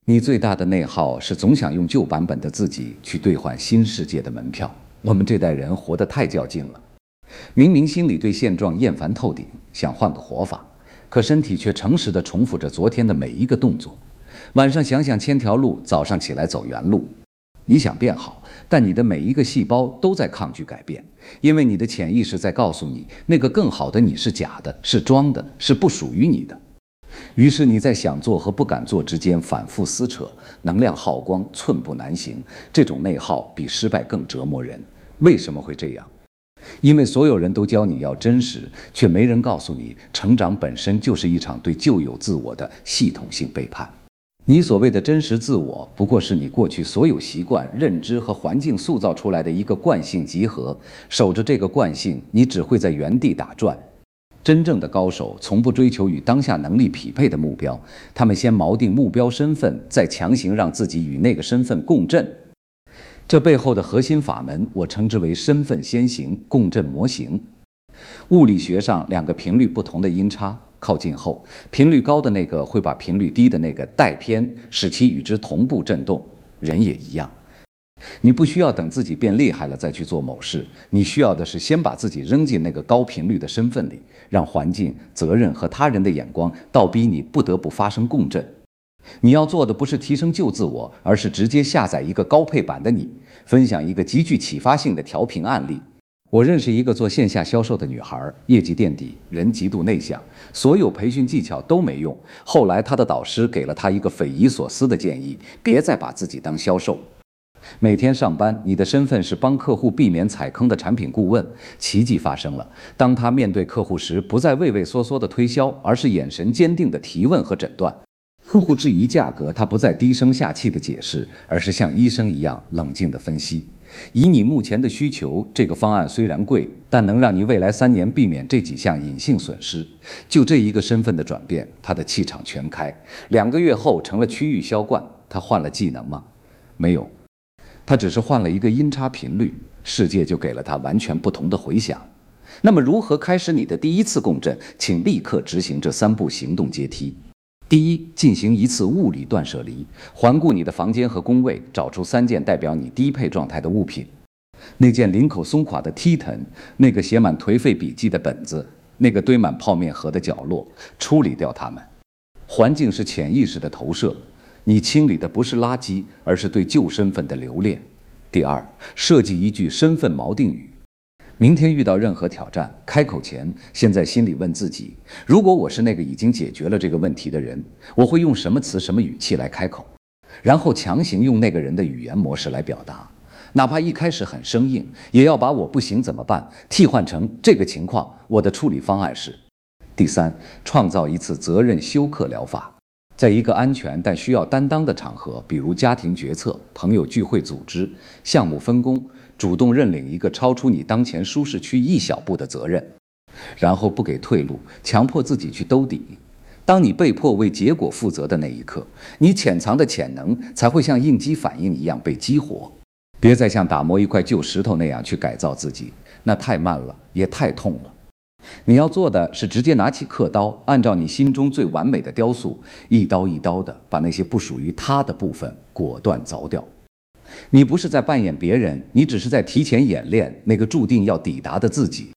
你最大的内耗是总想用旧版本的自己去兑换新世界的门票。我们这代人活得太较劲了，明明心里对现状厌烦透顶，想换个活法，可身体却诚实地重复着昨天的每一个动作。晚上想想千条路，早上起来走原路。你想变好，但你的每一个细胞都在抗拒改变，因为你的潜意识在告诉你，那个更好的你是假的，是装的，是不属于你的。于是你在想做和不敢做之间反复撕扯，能量耗光，寸步难行。这种内耗比失败更折磨人。为什么会这样？因为所有人都教你要真实，却没人告诉你，成长本身就是一场对旧有自我的系统性背叛。你所谓的真实自我，不过是你过去所有习惯、认知和环境塑造出来的一个惯性集合。守着这个惯性，你只会在原地打转。真正的高手从不追求与当下能力匹配的目标，他们先锚定目标身份，再强行让自己与那个身份共振。这背后的核心法门，我称之为身份先行共振模型。物理学上，两个频率不同的音差靠近后，频率高的那个会把频率低的那个带偏，使其与之同步振动。人也一样，你不需要等自己变厉害了再去做某事，你需要的是先把自己扔进那个高频率的身份里，让环境、责任和他人的眼光倒逼你不得不发生共振。你要做的不是提升旧自我，而是直接下载一个高配版的你，分享一个极具启发性的调频案例。我认识一个做线下销售的女孩，业绩垫底，人极度内向，所有培训技巧都没用。后来她的导师给了她一个匪夷所思的建议：别再把自己当销售。每天上班，你的身份是帮客户避免踩坑的产品顾问。奇迹发生了，当他面对客户时，不再畏畏缩缩的推销，而是眼神坚定的提问和诊断。客户质疑价格，他不再低声下气的解释，而是像医生一样冷静的分析。以你目前的需求，这个方案虽然贵，但能让你未来3年避免这几项隐性损失。就这一个身份的转变，他的气场全开。2个月后成了区域销冠。他换了技能吗？没有，他只是换了一个音差频率，世界就给了他完全不同的回响。那么如何开始你的第一次共振？请立刻执行这3步行动阶梯。第一，进行一次物理断舍离，环顾你的房间和工位，找出3件代表你低配状态的物品。那件领口松垮的 T 恤，那个写满颓废笔记的本子，那个堆满泡面盒的角落，处理掉它们。环境是潜意识的投射，你清理的不是垃圾，而是对旧身份的留恋。第二，设计一句身份锚定语。明天遇到任何挑战，开口前，先在心里问自己：如果我是那个已经解决了这个问题的人，我会用什么词、什么语气来开口？然后强行用那个人的语言模式来表达，哪怕一开始很生硬，也要把我不行怎么办替换成这个情况，我的处理方案是。第三，创造一次责任休克疗法。在一个安全但需要担当的场合，比如家庭决策、朋友聚会组织、项目分工，主动认领一个超出你当前舒适区1小步的责任，然后不给退路，强迫自己去兜底。当你被迫为结果负责的那一刻，你潜藏的潜能才会像应激反应一样被激活。别再像打磨一块旧石头那样去改造自己，那太慢了，也太痛了。你要做的是直接拿起刻刀，按照你心中最完美的雕塑，一刀一刀的把那些不属于他的部分果断凿掉。你不是在扮演别人，你只是在提前演练那个注定要抵达的自己。